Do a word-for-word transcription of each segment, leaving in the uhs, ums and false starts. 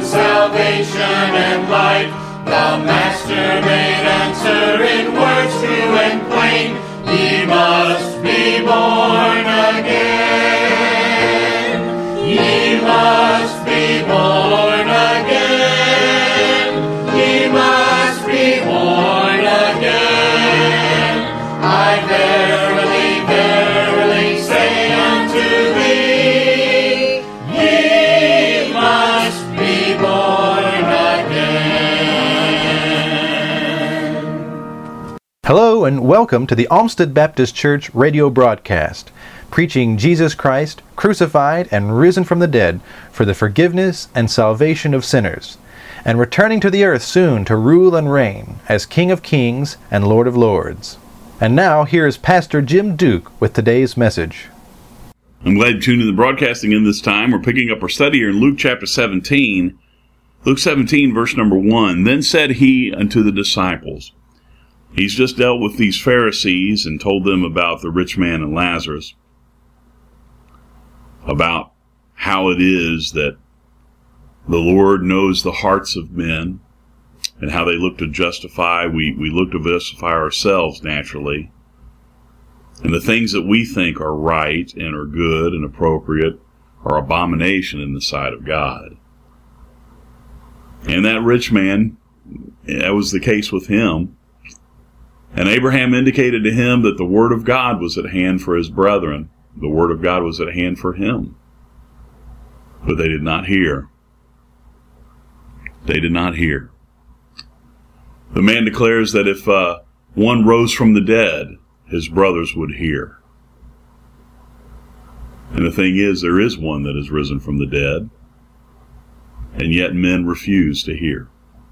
salvation and light. The Master made answer in words true and plain. Ye must be born again. Ye must be born again. Ye must be born again. I verily, verily say unto thee, ye must be born again. Hello and welcome to the Olmsted Baptist Church radio broadcast, preaching Jesus Christ, crucified and risen from the dead for the forgiveness and salvation of sinners, and returning to the earth soon to rule and reign as King of Kings and Lord of Lords. And now, here is Pastor Jim Duke with today's message. I'm glad you tuned in the broadcasting in this time. We're picking up our study here in Luke chapter seventeen. Luke seventeen, verse number one. Then said he unto the disciples. He's just dealt with these Pharisees and told them about the rich man and Lazarus, about how it is that the Lord knows the hearts of men and how they look to justify. We, we look to justify ourselves naturally. And the things that we think are right and are good and appropriate are abomination in the sight of God. And that rich man, that was the case with him. And Abraham indicated to him that the word of God was at hand for his brethren. The word of God was at hand for him. But they did not hear. They did not hear. The man declares that if uh, one rose from the dead, his brothers would hear. And the thing is, there is one that is risen from the dead, and yet men refuse to hear.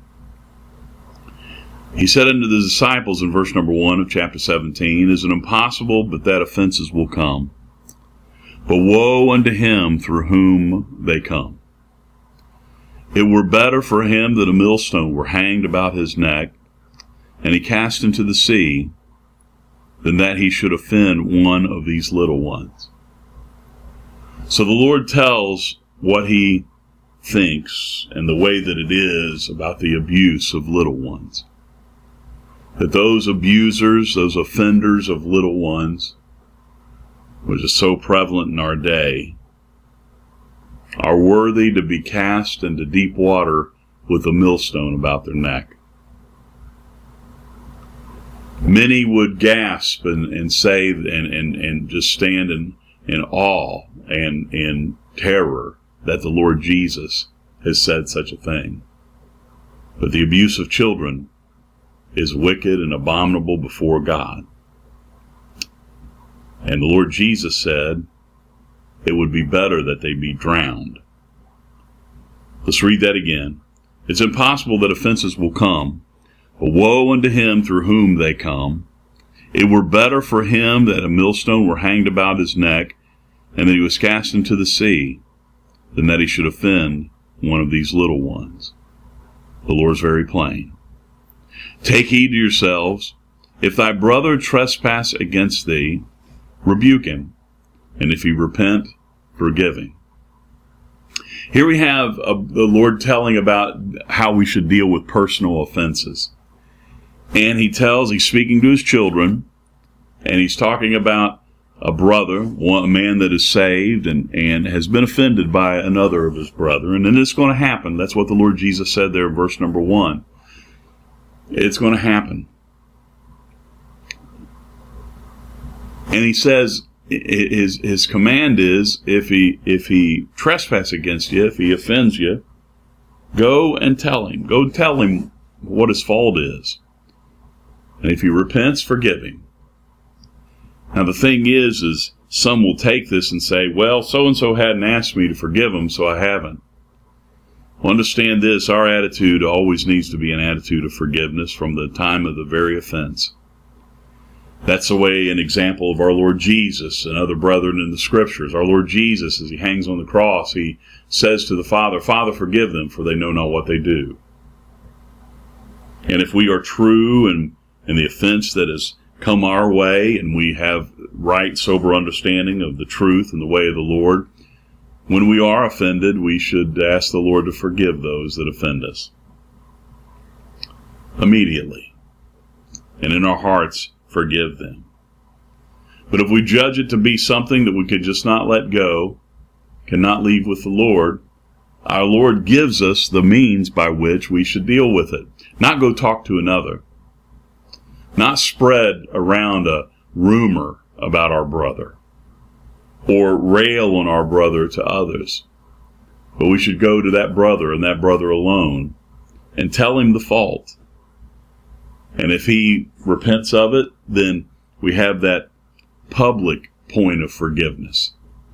He said unto the disciples in verse number one of chapter seventeen, Is it impossible but that offenses will come? But woe unto him through whom they come. It were better for him that a millstone were hanged about his neck, and he cast into the sea, than that he should offend one of these little ones. So the Lord tells what he thinks and the way that it is about the abuse of little ones. That those abusers, those offenders of little ones, which is so prevalent in our day, are worthy to be cast into deep water with a millstone about their neck. Many would gasp and, and say and, and, and just stand in, in awe and in terror that the Lord Jesus has said such a thing. But the abuse of children is wicked and abominable before God. And the Lord Jesus said it would be better that they be drowned. Let's read that again. It's impossible that offenses will come, but woe unto him through whom they come. It were better for him that a millstone were hanged about his neck, and that he was cast into the sea, than that he should offend one of these little ones. The Lord's very plain. Take heed to yourselves. If thy brother trespass against thee, rebuke him, and if he repent, forgive him. Here we have uh, the Lord telling about how we should deal with personal offenses. And he tells, he's speaking to his children, and he's talking about a brother, one, a man that is saved and, and has been offended by another of his brethren. And it's going to happen. That's what the Lord Jesus said there in verse number one. It's going to happen. And he says, his his command is, if he if he trespass against you, if he offends you, go and tell him. Go tell him what his fault is. And if he repents, forgive him. Now the thing is, is some will take this and say, well, so-and-so hadn't asked me to forgive him, so I haven't. Well, understand this, our attitude always needs to be an attitude of forgiveness from the time of the very offense. That's the way, an example of our Lord Jesus and other brethren in the Scriptures. Our Lord Jesus, as he hangs on the cross, he says to the Father, Father, forgive them, for they know not what they do. And if we are true in, in the offense that has come our way, and we have right, sober understanding of the truth and the way of the Lord, when we are offended, we should ask the Lord to forgive those that offend us immediately, and in our hearts forgive them. But if we judge it to be something that we could just not let go, cannot leave with the Lord, our Lord gives us the means by which we should deal with it. Not go talk to another. Not spread around a rumor about our brother or rail on our brother to others. But we should go to that brother and that brother alone and tell him the fault. And if he repents of it, then we have that public point of forgiveness.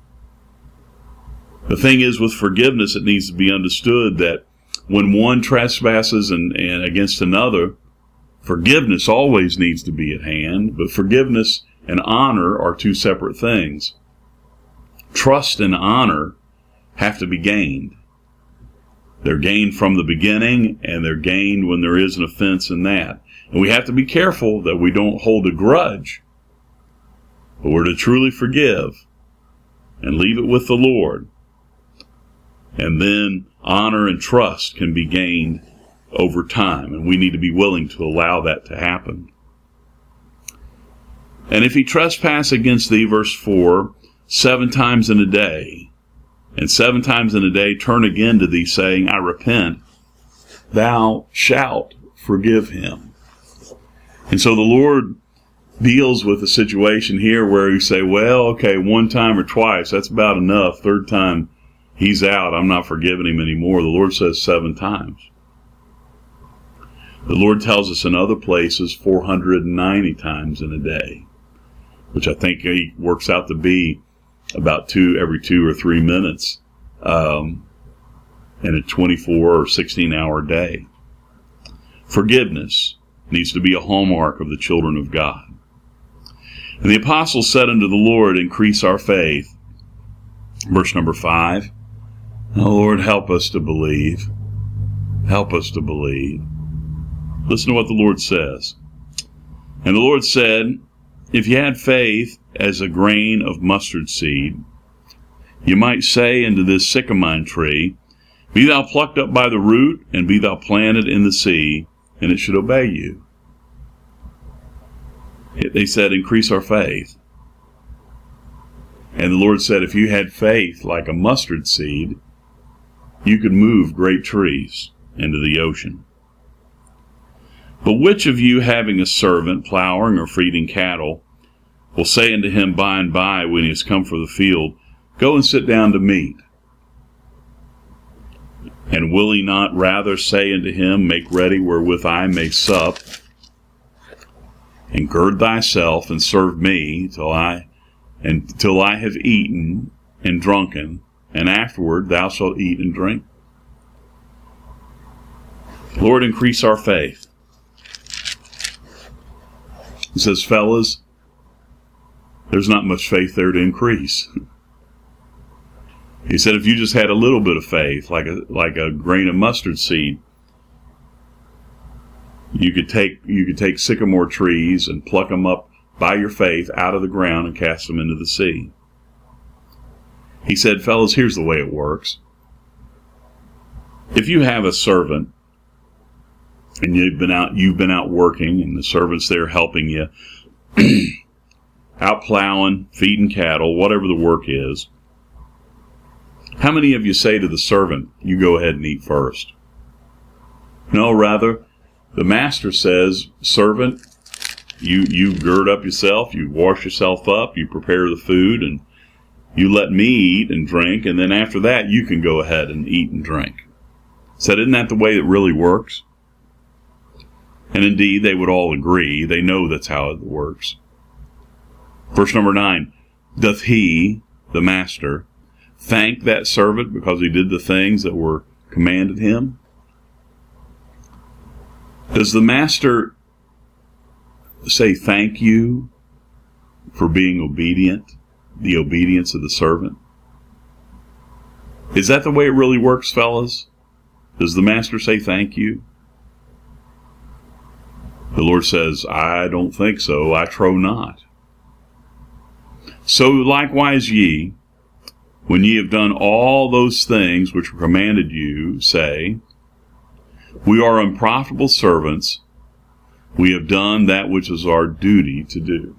The thing is, with forgiveness, it needs to be understood that when one trespasses and, and against another, forgiveness always needs to be at hand, but forgiveness and honor are two separate things. Trust and honor have to be gained. They're gained from the beginning, and they're gained when there is an offense in that. And we have to be careful that we don't hold a grudge, but we're to truly forgive and leave it with the Lord. And then honor and trust can be gained over time, and we need to be willing to allow that to happen. And if he trespass against thee, verse four, seven times in a day, and seven times in a day turn again to thee, saying, I repent, thou shalt forgive him. And so the Lord deals with a situation here where you say, well, okay, one time or twice, that's about enough. Third time, he's out. I'm not forgiving him anymore. The Lord says seven times. The Lord tells us in other places four hundred ninety times in a day, which I think he works out to be about two every two or three minutes um, in a twenty-four or sixteen hour day. Forgiveness needs to be a hallmark of the children of God. And the apostles said unto the Lord, increase our faith. Verse number five. Oh, Lord, help us to believe. Help us to believe. Listen to what the Lord says. And the Lord said, if you had faith as a grain of mustard seed, you might say unto this sycamore tree, be thou plucked up by the root, and be thou planted in the sea, and it should obey you. They said, increase our faith. And the Lord said, if you had faith like a mustard seed, you could move great trees into the ocean. But which of you, having a servant plowing or feeding cattle, will say unto him by and by, when he has come for the field, go and sit down to meat? And will he not rather say unto him, make ready wherewith I may sup, and gird thyself, and serve me till I and till I have eaten and drunken, and afterward thou shalt eat and drink? Lord, increase our faith. He says, fellas, there's not much faith there to increase. He said, if you just had a little bit of faith, like a like a grain of mustard seed, you could take you could take sycamore trees and pluck them up by your faith out of the ground and cast them into the sea. He said, fellas, here's the way it works. If you have a servant and you've been out you've been out working, and the servant's there helping you, out plowing, feeding cattle, whatever the work is, how many of you say to the servant, you go ahead and eat first? No, rather, the master says, servant, you, you gird up yourself, you wash yourself up, you prepare the food, and you let me eat and drink, and then after that, you can go ahead and eat and drink. So isn't that the way it really works? And indeed, they would all agree. They know that's how it works. Verse number nine, doth he, the master, thank that servant because he did the things that were commanded him? Does the master say thank you for being obedient, the obedience of the servant? Is that the way it really works, fellas? Does the master say thank you? The Lord says, I don't think so, I trow not. So likewise ye, When ye have done all those things which were commanded you, say, we are unprofitable servants. We have done that which is our duty to do.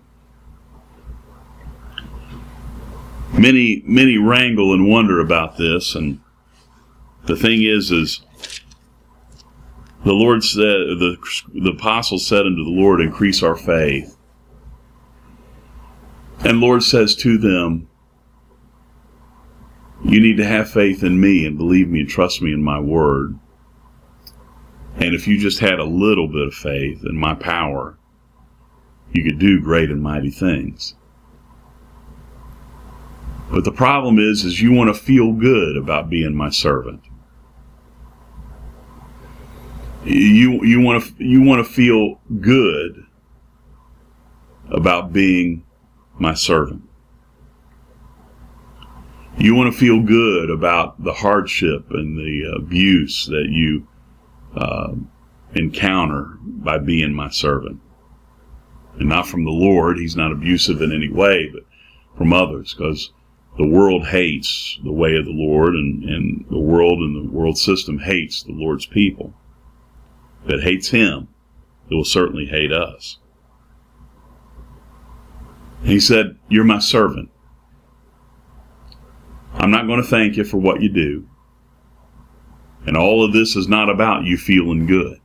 Many, many wrangle and wonder about this, and the thing is, is the Lord said, the, the apostles said unto the Lord, increase our faith. And the Lord says to them, you need to have faith in me and believe me and trust me in my word. And if you just had a little bit of faith in my power, you could do great and mighty things. But the problem is, is you want to feel good about being my servant. You, you want to, you want to feel good about being my servant. You want to feel good about the hardship and the abuse that you uh, encounter by being my servant. And not from the Lord. He's not abusive in any way, but from others, because the world hates the way of the Lord, and, and the world and the world system hates the Lord's people. If it hates him, it will certainly hate us. He said, you're my servant. I'm not going to thank you for what you do. And all of this is not about you feeling good.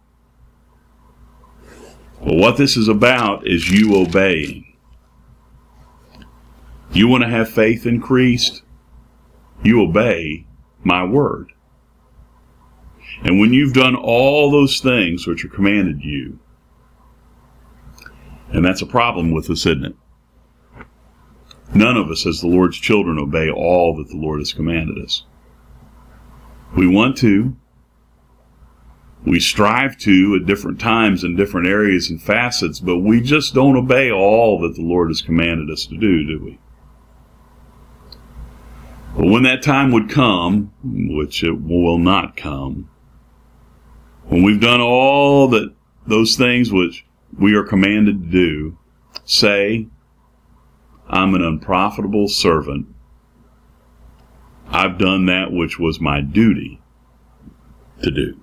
But what this is about is you obeying. You want to have faith increased? You obey my word. And when you've done all those things which are commanded you, and that's a problem with us, isn't it? None of us as the Lord's children obey all that the Lord has commanded us. We want to. We strive to at different times in different areas and facets, but we just don't obey all that the Lord has commanded us to do, do we? But when that time would come, which it will not come, when we've done all that those things which we are commanded to do, say, I'm an unprofitable servant. I've done that which was my duty to do.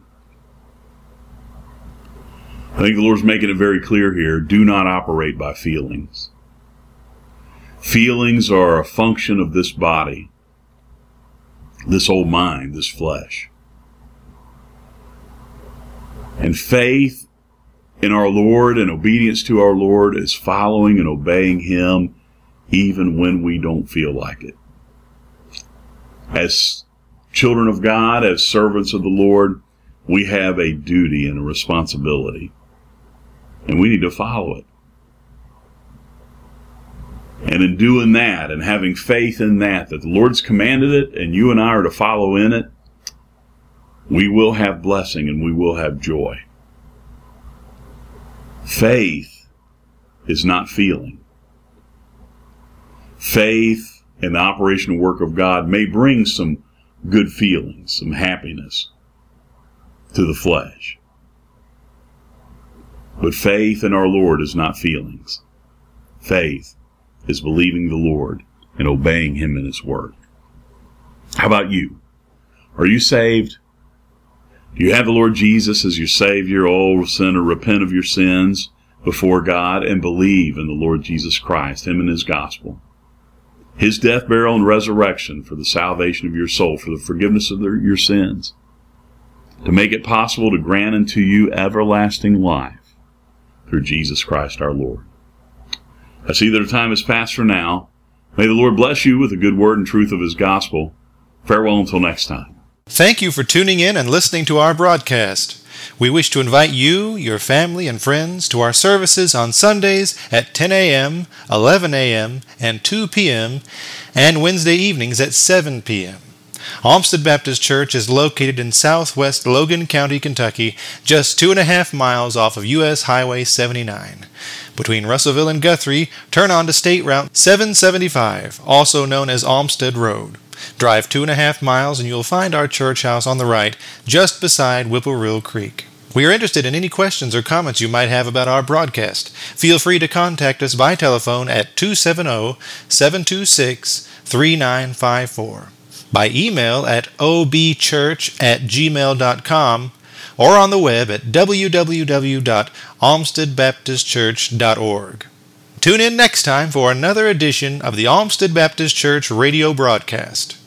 I think the Lord's making it very clear here. Do not operate by feelings. Feelings are a function of this body, this old mind, this flesh. And faith in our Lord and obedience to our Lord is following and obeying him even when we don't feel like it. As children of God, as servants of the Lord, we have a duty and a responsibility, and we need to follow it. And in doing that and having faith in that, that the Lord's commanded it and you and I are to follow in it, we will have blessing and we will have joy. Faith is not feeling. Faith and the operation and work of God may bring some good feelings, some happiness to the flesh. But faith in our Lord is not feelings. Faith is believing the Lord and obeying him in his word. How about you? Are you saved? Do you have the Lord Jesus as your Savior? Oh, sinner, repent of your sins before God and believe in the Lord Jesus Christ, him and his gospel. His death, burial, and resurrection for the salvation of your soul, for the forgiveness of their, your sins, to make it possible to grant unto you everlasting life through Jesus Christ our Lord. I see that our time has passed for now. May the Lord bless you with the good word and truth of his gospel. Farewell until next time. Thank you for tuning in and listening to our broadcast. We wish to invite you, your family, and friends to our services on Sundays at ten a.m., eleven a.m., and two p.m., and Wednesday evenings at seven p.m. Olmsted Baptist Church is located in southwest Logan County, Kentucky, just two and a half miles off of U S Highway seventy-nine. Between Russellville and Guthrie, turn on to State Route seven seventy-five, also known as Olmsted Road. Drive two and a half miles and you'll find our church house on the right, just beside Whippoorwill Creek. We are interested in any questions or comments you might have about our broadcast. Feel free to contact us by telephone at two seven zero, seven two six, three nine five four, by email at o b church at gmail dot com, or on the web at w w w dot olmsted baptist church dot org. Tune in next time for another edition of the Olmsted Baptist Church radio broadcast.